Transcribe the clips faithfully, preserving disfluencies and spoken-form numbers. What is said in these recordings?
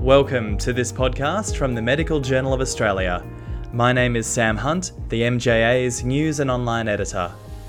Welcome to this podcast from the Medical Journal of Australia. My name is Sam Hunt, the M J A's News and Online Editor.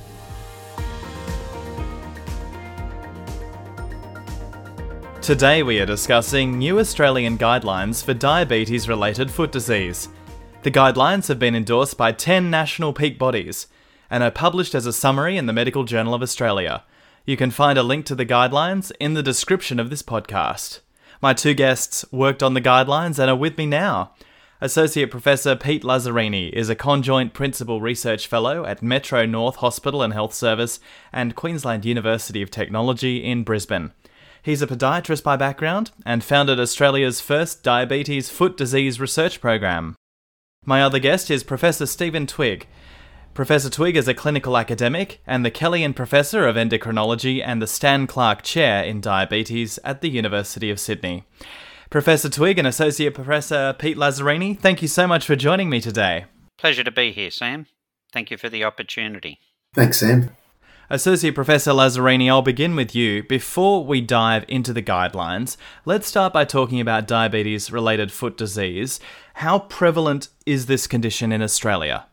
Today we are discussing new Australian guidelines for diabetes-related foot disease. The guidelines have been endorsed by ten national peak bodies and are published as a summary in the Medical Journal of Australia. You can find a link to the guidelines in the description of this podcast. My two guests worked on the guidelines and are with me now. Associate Professor Pete Lazzarini is a conjoint Principal Research Fellow at Metro North Hospital and Health Service and Queensland University of Technology in Brisbane. He's a podiatrist by background and founded Australia's first diabetes foot disease research program. My other guest is Professor Stephen Twigg. Professor Twigg is a clinical academic and the Kellyan Professor of Endocrinology and the Stan Clark Chair in Diabetes at the University of Sydney. Professor Twigg and Associate Professor Pete Lazzarini, thank you so much for joining me today. Pleasure to be here, Sam. Thank you for the opportunity. Thanks, Sam. Associate Professor Lazzarini, I'll begin with you. Before we dive into the guidelines, let's start by talking about diabetes-related foot disease. How prevalent is this condition in Australia?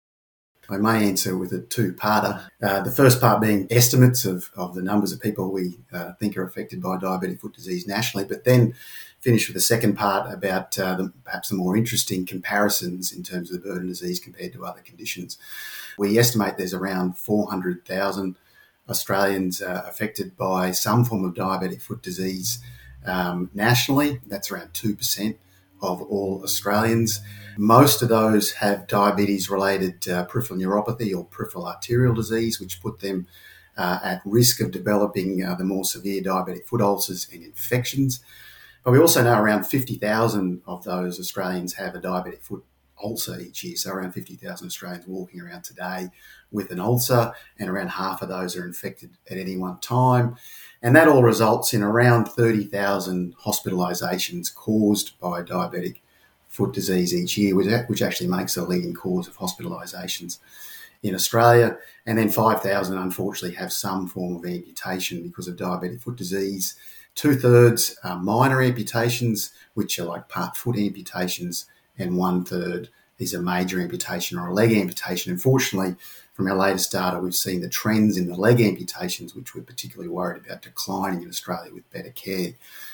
I may answer with a two-parter. Uh, the first part being estimates of, of the numbers of people we uh, think are affected by diabetic foot disease nationally, but then finish with the second part about uh, the, perhaps the more interesting comparisons in terms of the burden of disease compared to other conditions. We estimate there's around four hundred thousand Australians uh, affected by some form of diabetic foot disease um, nationally. That's around two percent of all Australians. Most of those have diabetes-related uh, peripheral neuropathy or peripheral arterial disease, which put them uh, at risk of developing uh, the more severe diabetic foot ulcers and infections. But we also know around fifty thousand of those Australians have a diabetic foot ulcer each year. So around fifty thousand Australians walking around today with an ulcer, and around half of those are infected at any one time. And that all results in around thirty thousand hospitalisations caused by diabetic foot disease each year, which actually makes the leading cause of hospitalisations in Australia. And then five thousand, unfortunately, have some form of amputation because of diabetic foot disease. Two-thirds are minor amputations, which are like part foot amputations, and one-third is a major amputation or a leg amputation. Unfortunately, from our latest data, we've seen the trends in the leg amputations, which we're particularly worried about, declining in Australia with better care.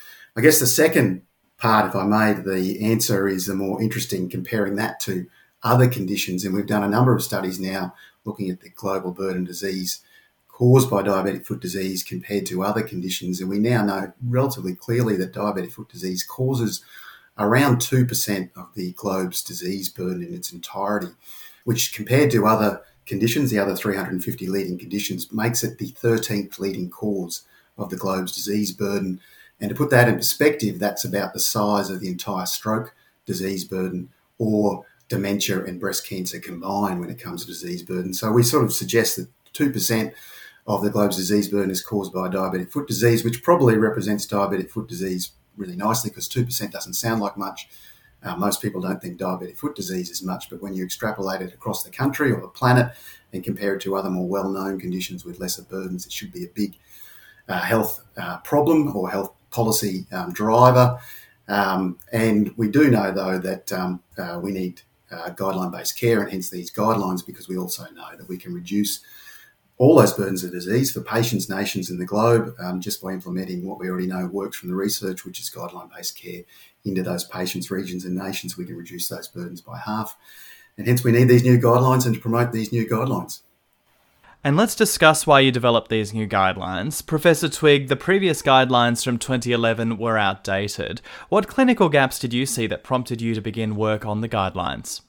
I guess the second part, if I may, the answer is the more interesting, comparing that to other conditions. And we've done a number of studies now looking at the global burden of disease caused by diabetic foot disease compared to other conditions. And we now know relatively clearly that diabetic foot disease causes around two percent of the globe's disease burden in its entirety, which compared to other conditions, the other three hundred fifty leading conditions, makes it the thirteenth leading cause of the globe's disease burden. And to put that in perspective, that's about the size of the entire stroke disease burden or dementia and breast cancer combined when it comes to disease burden. So we sort of suggest that two percent of the globe's disease burden is caused by diabetic foot disease, which probably represents diabetic foot disease really nicely because two percent doesn't sound like much. Uh, most people don't think diabetic foot disease is much, but when you extrapolate it across the country or the planet and compare it to other more well-known conditions with lesser burdens, it should be a big uh, health uh, problem or health policy um, driver. Um, and we do know, though, that um, uh, we need uh, guideline-based care, and hence these guidelines, because we also know that we can reduce all those burdens of disease for patients, nations in the globe um, just by implementing what we already know works from the research, which is guideline-based care into those patients, regions and nations. We can reduce those burdens by half. And hence we need these new guidelines and to promote these new guidelines. And let's discuss why you developed these new guidelines. Professor Twigg, the previous guidelines from twenty eleven were outdated. What clinical gaps did you see that prompted you to begin work on the guidelines?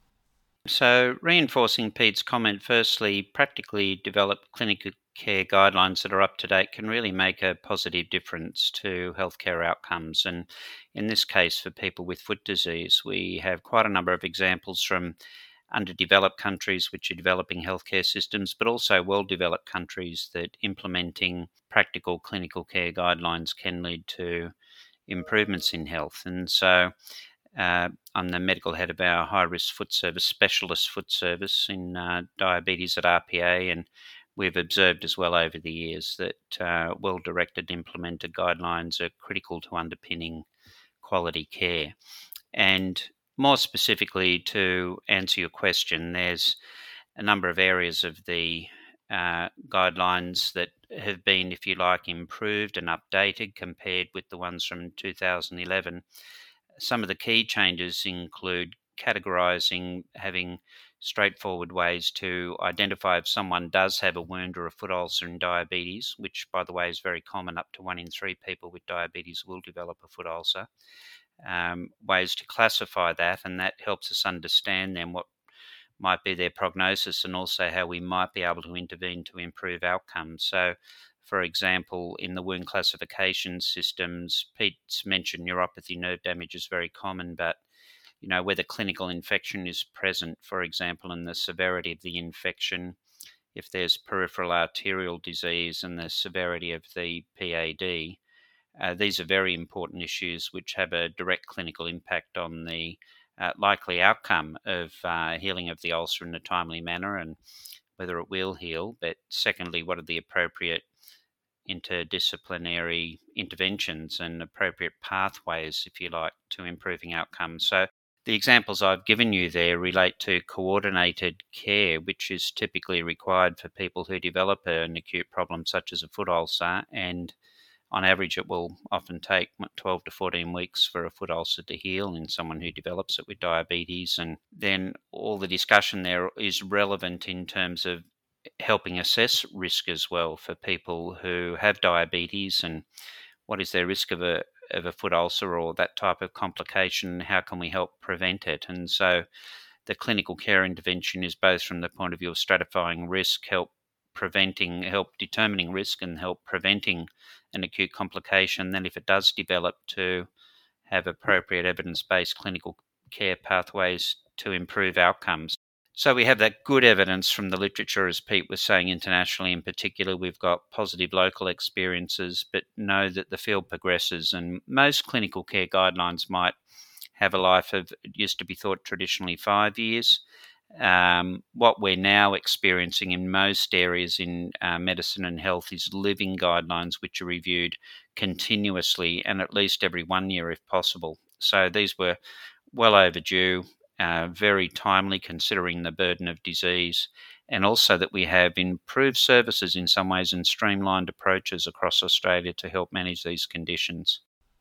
So, reinforcing Pete's comment, firstly, practically developed clinical care guidelines that are up to date can really make a positive difference to healthcare outcomes. And in this case, for people with foot disease, we have quite a number of examples from underdeveloped countries which are developing healthcare systems, but also well-developed countries that implementing practical clinical care guidelines can lead to improvements in health. And so uh, I'm the medical head of our high-risk foot service, specialist foot service in uh, diabetes at R P A, and we've observed as well over the years that uh, well-directed implemented guidelines are critical to underpinning quality care. And more specifically, to answer your question, there's a number of areas of the uh, guidelines that have been, if you like, improved and updated compared with the ones from two thousand eleven. Some of the key changes include categorising, having straightforward ways to identify if someone does have a wound or a foot ulcer in diabetes, which, by the way, is very common. Up to one in three people with diabetes will develop a foot ulcer. Um, ways to classify that, and that helps us understand then what might be their prognosis and also how we might be able to intervene to improve outcomes. So, for example, in the wound classification systems, Pete's mentioned neuropathy, nerve damage is very common, but you know, whether clinical infection is present, for example, and the severity of the infection, if there's peripheral arterial disease and the severity of the P A D, uh, these are very important issues which have a direct clinical impact on the uh, likely outcome of uh, healing of the ulcer in a timely manner and whether it will heal. But secondly, what are the appropriate interdisciplinary interventions and appropriate pathways, if you like, to improving outcomes. So the examples I've given you there relate to coordinated care, which is typically required for people who develop an acute problem such as a foot ulcer, and on average it will often take twelve to fourteen weeks for a foot ulcer to heal in someone who develops it with diabetes. And then all the discussion there is relevant in terms of helping assess risk as well for people who have diabetes and what is their risk of a of a foot ulcer or that type of complication, how can we help prevent it? And so the clinical care intervention is both from the point of view of stratifying risk, help preventing, help determining risk and help preventing an acute complication. Then if it does develop, to have appropriate evidence-based clinical care pathways to improve outcomes. So we have that good evidence from the literature, as Pete was saying, internationally in particular. We've got positive local experiences, but know that the field progresses, and most clinical care guidelines might have a life of, it used to be thought traditionally, five years. Um, what we're now experiencing in most areas in uh, medicine and health is living guidelines, which are reviewed continuously and at least every one year if possible. So these were well overdue. Uh, very timely considering the burden of disease, and also that we have improved services in some ways and streamlined approaches across Australia to help manage these conditions.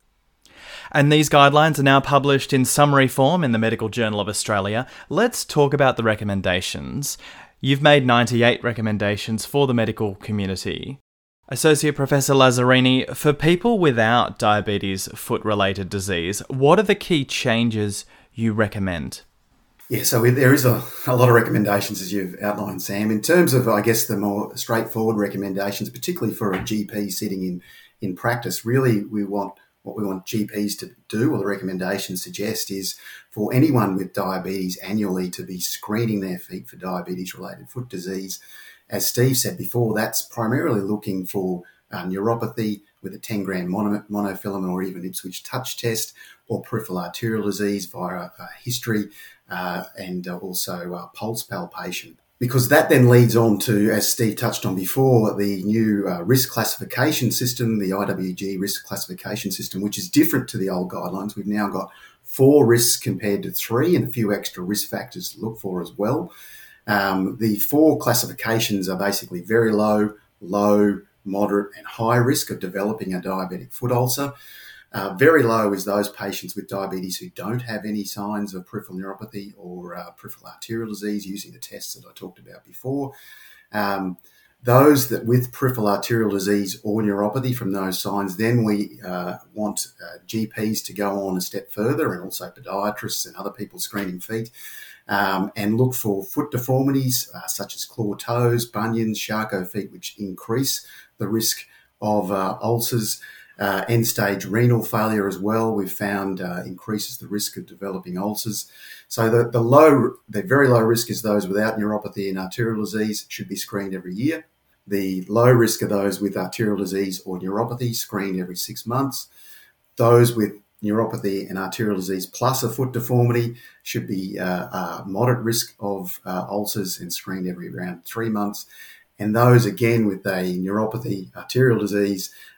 And these guidelines are now published in summary form in the Medical Journal of Australia. Let's talk about the recommendations. You've made ninety-eight recommendations for the medical community. Associate Professor Lazzarini, for people without diabetes foot-related disease, what are the key changes you recommend? Yeah, so there is a, a lot of recommendations, as you've outlined, Sam. In terms of, I guess, the more straightforward recommendations, particularly for a G P sitting in, in practice, really we want what we want G Ps to do, or the recommendations suggest, is for anyone with diabetes annually to be screening their feet for diabetes-related foot disease. As Steve said before, that's primarily looking for uh, neuropathy with a ten gram mono, monofilament or even Ipswich touch test, or peripheral arterial disease via a, a history uh, and uh, also uh, pulse palpation. Because that then leads on to, as Steve touched on before, the new uh, risk classification system, the I W G risk classification system, which is different to the old guidelines. We've now got four risks compared to three and a few extra risk factors to look for as well. Um, the four classifications are basically very low, low, moderate and high risk of developing a diabetic foot ulcer. Uh, very low is those patients with diabetes who don't have any signs of peripheral neuropathy or uh, peripheral arterial disease using the tests that I talked about before. Um, those that with peripheral arterial disease or neuropathy from those signs, then we uh, want uh, G Ps to go on a step further, and also podiatrists and other people screening feet, um, and look for foot deformities uh, such as claw toes, bunions, Charcot feet, which increase the risk of uh, ulcers. Uh, end-stage renal failure as well, we've found uh, increases the risk of developing ulcers. So the, the low, the very low risk is those without neuropathy and arterial disease, should be screened every year. The low risk are those with arterial disease or neuropathy, screened every six months. Those with neuropathy and arterial disease plus a foot deformity should be uh, uh, moderate risk of uh, ulcers and screened every around three months. And those, again, with a neuropathy, arterial disease,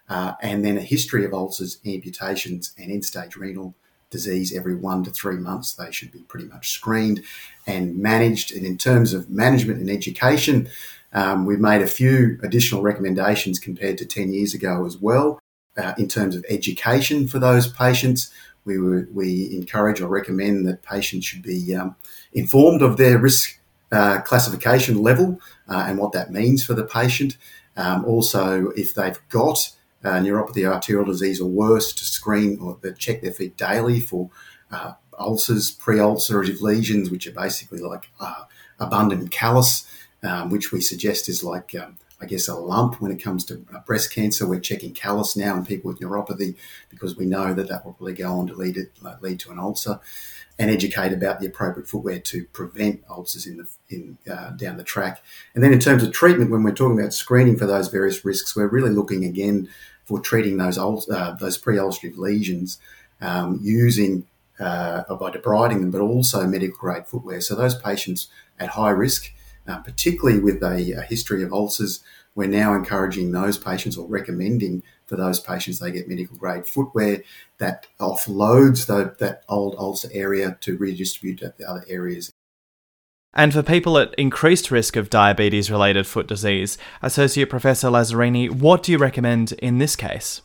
uh, and then a history of ulcers, amputations, and end-stage renal disease every one to three months. They should be pretty much screened and managed. And in terms of management and education, um, we've made a few additional recommendations compared to ten years ago as well. Uh, in terms of education for those patients, we were, we encourage or recommend that patients should be um, informed of their risk uh, classification level uh, and what that means for the patient. Um, also, if they've got uh, neuropathy, arterial disease or worse, to screen or check their feet daily for uh, ulcers, pre-ulcerative lesions, which are basically like uh, abundant callus, um, which we suggest is like um, I guess, a lump when it comes to breast cancer. We're checking callus now in people with neuropathy because we know that that will probably go on to lead it, lead to an ulcer, and educate about the appropriate footwear to prevent ulcers in the in uh, down the track. And then in terms of treatment, when we're talking about screening for those various risks, we're really looking again for treating those uh, those pre-ulcerative lesions um, using uh, by debriding them, but also medical grade footwear. So those patients at high risk, Uh, particularly with a, a history of ulcers, we're now encouraging those patients or recommending for those patients they get medical grade footwear that offloads the, that old ulcer area to redistribute to the other areas. And for people at increased risk of diabetes-related foot disease, Associate Professor Lazzarini, what do you recommend in this case?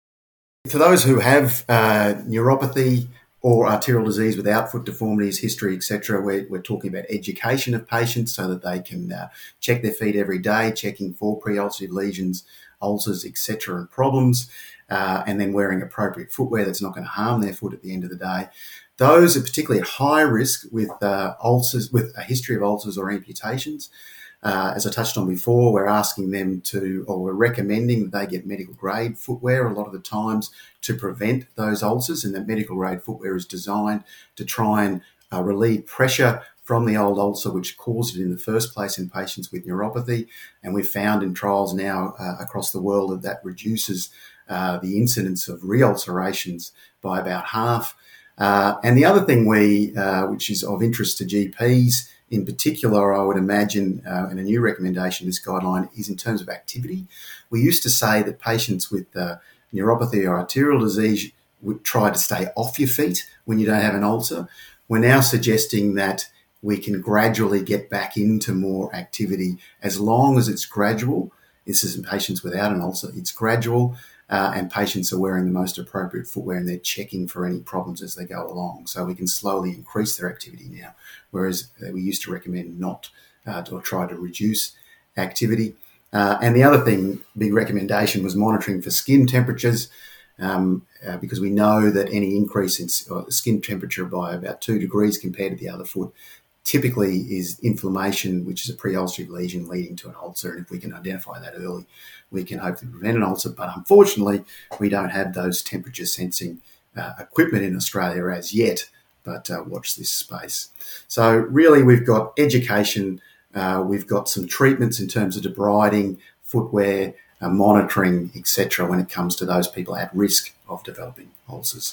For those who have uh, neuropathy or arterial disease without foot deformities, history, et cetera, we're, we're talking about education of patients so that they can uh, check their feet every day, checking for pre-ulcerative lesions, ulcers, et cetera, and problems, uh, and then wearing appropriate footwear that's not going to harm their foot at the end of the day. Those are particularly at high risk with uh, ulcers, with a history of ulcers or amputations. Uh, as I touched on before, we're asking them to, or we're recommending that they get medical grade footwear a lot of the times to prevent those ulcers, and that medical grade footwear is designed to try and uh, relieve pressure from the old ulcer which caused it in the first place in patients with neuropathy. And we've found in trials now uh, across the world that that reduces uh, the incidence of reulcerations by about half. Uh, and the other thing we, uh, which is of interest to G Ps, in particular, I would imagine, uh, and a new recommendation, this guideline, is in terms of activity. We used to say that patients with uh, neuropathy or arterial disease would try to stay off your feet when you don't have an ulcer. We're now suggesting that we can gradually get back into more activity as long as it's gradual. This is in patients without an ulcer. It's gradual. Uh, and patients are wearing the most appropriate footwear and they're checking for any problems as they go along. So we can slowly increase their activity now, whereas we used to recommend not uh, to, or try to reduce activity. Uh, and the other thing, big recommendation, was monitoring for skin temperatures um, uh, because we know that any increase in skin temperature by about two degrees compared to the other foot typically is inflammation, which is a pre-ulcerative lesion leading to an ulcer. And if we can identify that early, we can hopefully prevent an ulcer. But unfortunately, we don't have those temperature sensing uh, equipment in Australia as yet, but uh, watch this space. So really, we've got education, uh, we've got some treatments in terms of debriding, footwear, uh, monitoring, et cetera, when it comes to those people at risk of developing ulcers.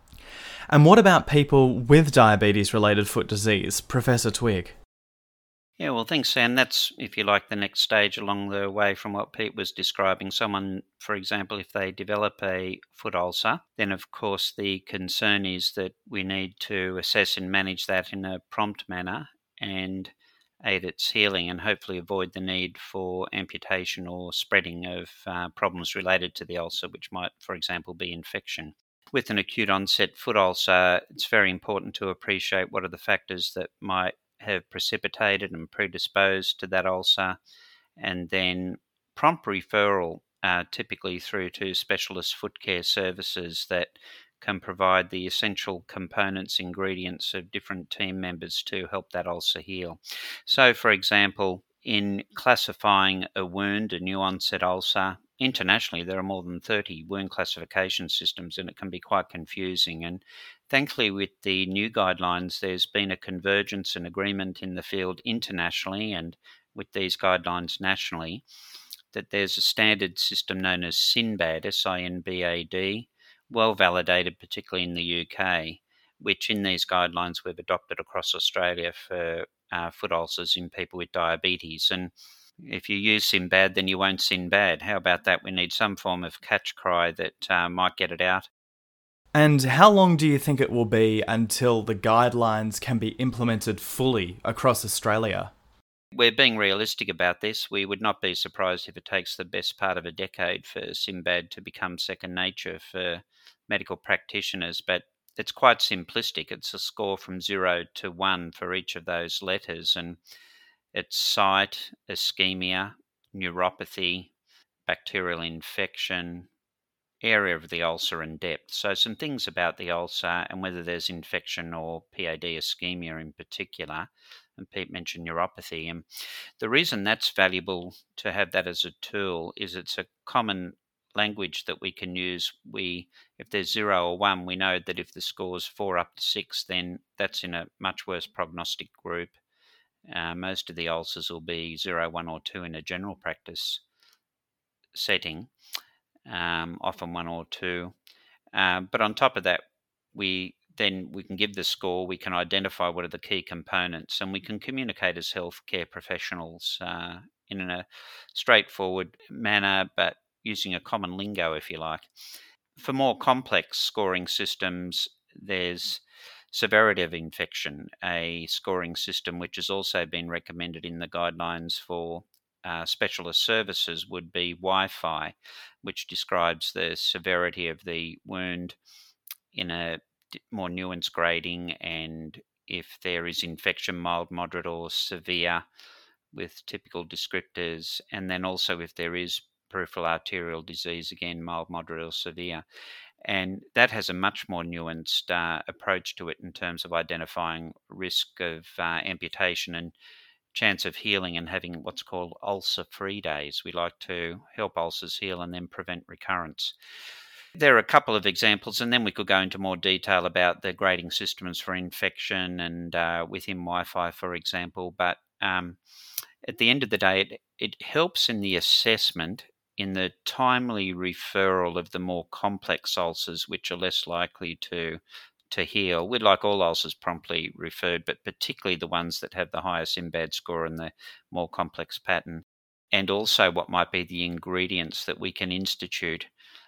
And what about people with diabetes-related foot disease, Professor Twigg? Yeah, well, thanks, Sam. That's, if you like, the next stage along the way from what Pete was describing. Someone, for example, if they develop a foot ulcer, then of course the concern is that we need to assess and manage that in a prompt manner and aid its healing and hopefully avoid the need for amputation or spreading of uh, problems related to the ulcer, which might, for example, be infection. With an acute onset foot ulcer, it's very important to appreciate what are the factors that might have precipitated and predisposed to that ulcer, and then prompt referral, uh, typically through to specialist foot care services that can provide the essential components, ingredients of different team members to help that ulcer heal. So, for example, in classifying a wound, a new onset ulcer, internationally there are more than thirty wound classification systems, and it can be quite confusing. And thankfully, with the new guidelines, there's been a convergence and agreement in the field internationally and with these guidelines nationally that there's a standard system known as SINBAD, S I N B A D, well validated, particularly in the U K, which in these guidelines we've adopted across Australia for uh, foot ulcers in people with diabetes. And If you use Sinbad, then you won't sin bad. How about that? We need some form of catch cry that uh, might get it out. And how long do you think it will be until the guidelines can be implemented fully across Australia? We're being realistic about this. We would not be surprised if it takes the best part of a decade for Sinbad to become second nature for medical practitioners, but it's quite simplistic. It's a score from zero to one for each of those letters, and it's site, ischemia, neuropathy, bacterial infection, area of the ulcer, and depth. So some things about the ulcer and whether there's infection or P A D ischemia in particular. And Pete mentioned neuropathy. And the reason that's valuable to have that as a tool is it's a common language that we can use. We, if there's zero or one, we know that if the score's four up to six, then that's in a much worse prognostic group. Uh, most of the ulcers will be zero, one, or two in a general practice setting, um, often one or two. Uh, but on top of that, we then we can give the score, we can identify what are the key components, and we can communicate as healthcare professionals uh, in a straightforward manner, but using a common lingo, if you like. For more complex scoring systems, there's severity of infection, a scoring system which has also been recommended in the guidelines for uh, specialist services would be WIFI, which describes the severity of the wound in a more nuanced grading, and if there is infection, mild, moderate, or severe, with typical descriptors, and then also if there is peripheral arterial disease, again, mild, moderate, or severe. And that has a much more nuanced uh, approach to it in terms of identifying risk of uh, amputation and chance of healing and having what's called ulcer-free days. We like to help ulcers heal and then prevent recurrence. There are a couple of examples, and then we could go into more detail about the grading systems for infection and uh, within WIFI, for example. But um, at the end of the day, it, it helps in the assessment, in the timely referral of the more complex ulcers, which are less likely to to heal. We'd like all ulcers promptly referred, but particularly the ones that have the highest Sinbad score and the more complex pattern. And also what might be the ingredients that we can institute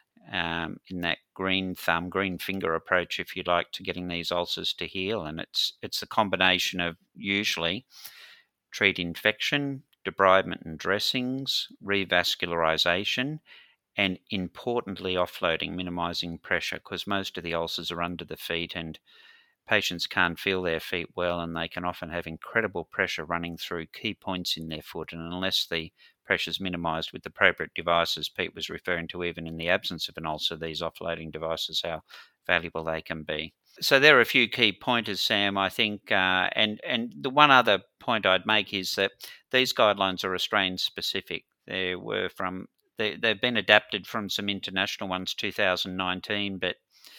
um, in that green thumb, green finger approach, if you like, to getting these ulcers to heal. And it's it's a combination of usually treat infection, debridement and dressings, revascularization, and importantly, offloading, minimizing pressure, because most of the ulcers are under the feet and patients can't feel their feet well, and they can often have incredible pressure running through key points in their foot. And unless the pressure is minimized with appropriate devices, Pete was referring to, even in the absence of an ulcer, these offloading devices, how valuable they can be. So there are a few key pointers, Sam, I think. Uh, and, and the one other point I'd make is that these guidelines are Australian specific. They were from they, they've been adapted from some international ones, two thousand nineteen, but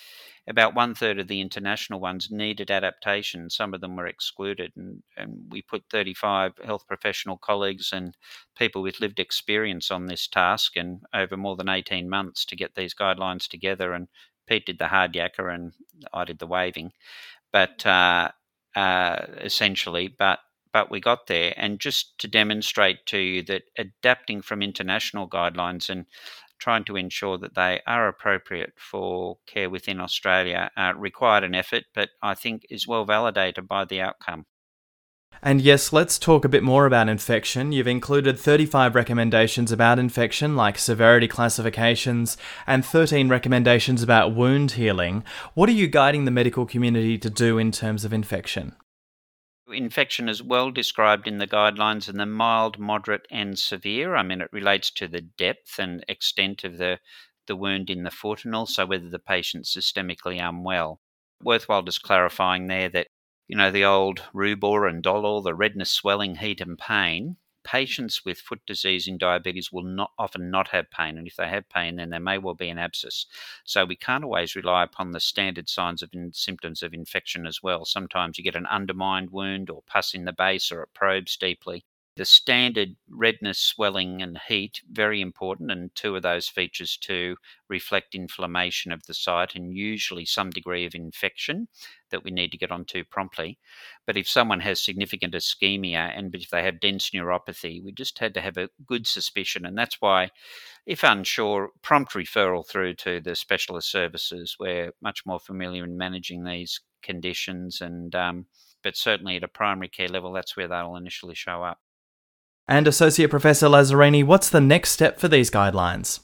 about one third of the international ones needed adaptation. Some of them were excluded, and, and we put thirty-five health professional colleagues and people with lived experience on this task, and over more than eighteen months to get these guidelines together. And Pete did the hard yakka and I did the waving, but uh, uh, essentially, but but we got there. And just to demonstrate to you that adapting from international guidelines and trying to ensure that they are appropriate for care within Australia uh, required an effort, but I think is well validated by the outcome. And yes, let's talk a bit more about infection. You've included thirty-five recommendations about infection, like severity classifications, and thirteen recommendations about wound healing. What are you guiding the medical community to do in terms of infection? Infection is well described in the guidelines in the mild, moderate, and severe. I mean, it relates to the depth and extent of the, the wound in the foot, and also whether the patient's systemically unwell. Worthwhile just clarifying there that, you know, the old rubor and dolor, the redness, swelling, heat, and pain. Patients with foot disease in diabetes will not often not have pain, and if they have pain, then there may well be an abscess. So we can't always rely upon the standard signs of in, symptoms of infection as well. Sometimes you get an undermined wound or pus in the base, or it probes deeply. the standard redness, swelling and heat, very important, and two of those features to reflect inflammation of the site and usually some degree of infection that we need to get onto promptly. But if someone has significant ischemia and if they have dense neuropathy, we just had to have a good suspicion. And that's why, if unsure, prompt referral through to the specialist services. We're much more familiar in managing these conditions, and um, but certainly at a primary care level, that's where they'll initially show up. And Associate Professor Lazzarini, what's the next step for these guidelines?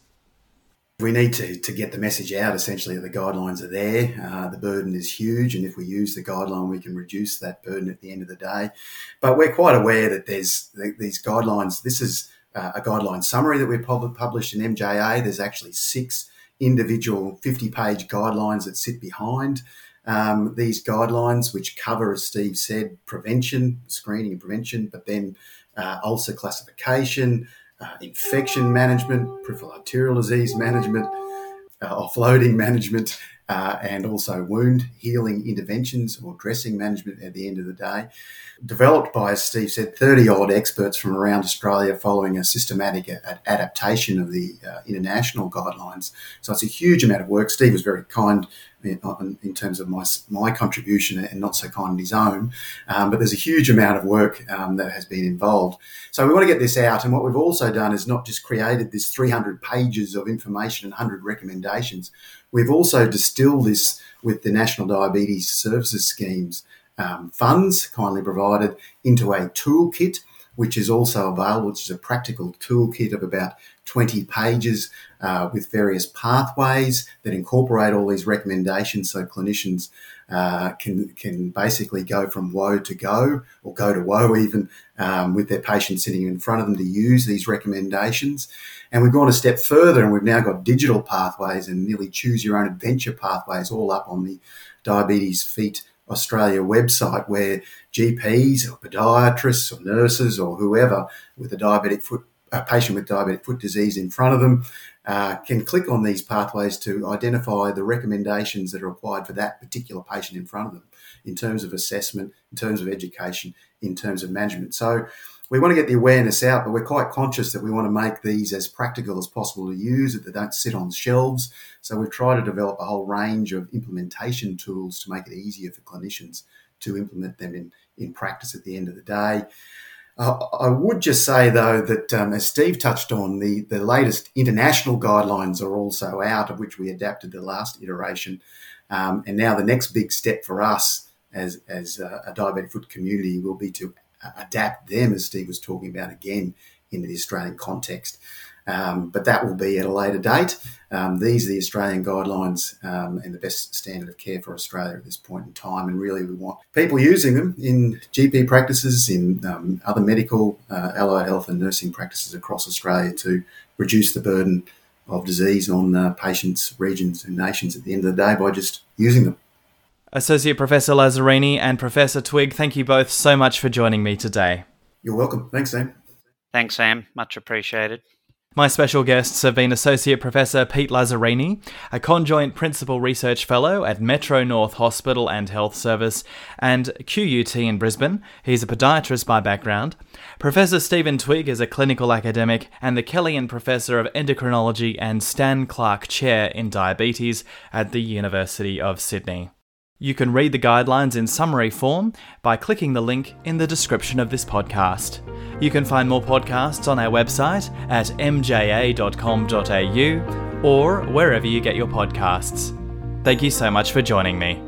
We need to, to get the message out, essentially, that the guidelines are there. Uh, the burden is huge, and if we use the guideline, we can reduce that burden at the end of the day. But we're quite aware that there's these guidelines. This is uh, a guideline summary that we've published in M J A. There's actually six individual fifty-page guidelines that sit behind um, these guidelines, which cover, as Steve said, prevention, screening and prevention, but then uh, ulcer classification, Uh, infection management, peripheral arterial disease management, uh, offloading management, uh, and also wound healing interventions or dressing management at the end of the day. Developed by, as Steve said, thirty-odd experts from around Australia following a systematic a- adaptation of the uh, international guidelines. So it's a huge amount of work. Steve was very kind in, in terms of my my contribution and not so kind in his own. Um, but there's a huge amount of work um, that has been involved. So we want to get this out. And what we've also done is not just created this three hundred pages of information and one hundred recommendations. We've also distilled this with the National Diabetes Services Scheme's um, funds kindly provided into a toolkit, which is also available, which is a practical toolkit of about twenty pages uh, with various pathways that incorporate all these recommendations so clinicians uh, can can basically go from woe to go, or go to woe even, um, with their patient sitting in front of them to use these recommendations. And we've gone a step further, and we've now got digital pathways and nearly choose your own adventure pathways all up on the Diabetes Feet Australia website, where G Ps or podiatrists or nurses or whoever with a diabetic foot a patient with diabetic foot disease in front of them uh, can click on these pathways to identify the recommendations that are required for that particular patient in front of them in terms of assessment, in terms of education, in terms of management. So we want to get the awareness out, but we're quite conscious that we want to make these as practical as possible to use, that they don't sit on shelves. So we've tried to develop a whole range of implementation tools to make it easier for clinicians to implement them in, in practice at the end of the day. Uh, I would just say, though, that um, as Steve touched on, the, the latest international guidelines are also out, of which we adapted the last iteration. Um, and now the next big step for us as, as a, a diabetic foot community will be to adapt them, as Steve was talking about, again, into the Australian context. Um, but that will be at a later date. Um, these are the Australian guidelines um, and the best standard of care for Australia at this point in time. And really we want people using them in G P practices, in um, other medical, uh, allied health and nursing practices across Australia to reduce the burden of disease on uh, patients, regions and nations at the end of the day by just using them. Associate Professor Lazzarini and Professor Twigg, thank you both so much for joining me today. You're welcome. Thanks, Sam. Thanks, Sam. Much appreciated. My special guests have been Associate Professor Pete Lazzarini, a conjoint Principal Research Fellow at Metro North Hospital and Health Service and Q U T in Brisbane. He's a podiatrist by background. Professor Stephen Twigg is a clinical academic and the Kellyan Professor of Endocrinology and Stan Clark Chair in Diabetes at the University of Sydney. You can read the guidelines in summary form by clicking the link in the description of this podcast. You can find more podcasts on our website at m j a dot com dot a u or wherever you get your podcasts. Thank you so much for joining me.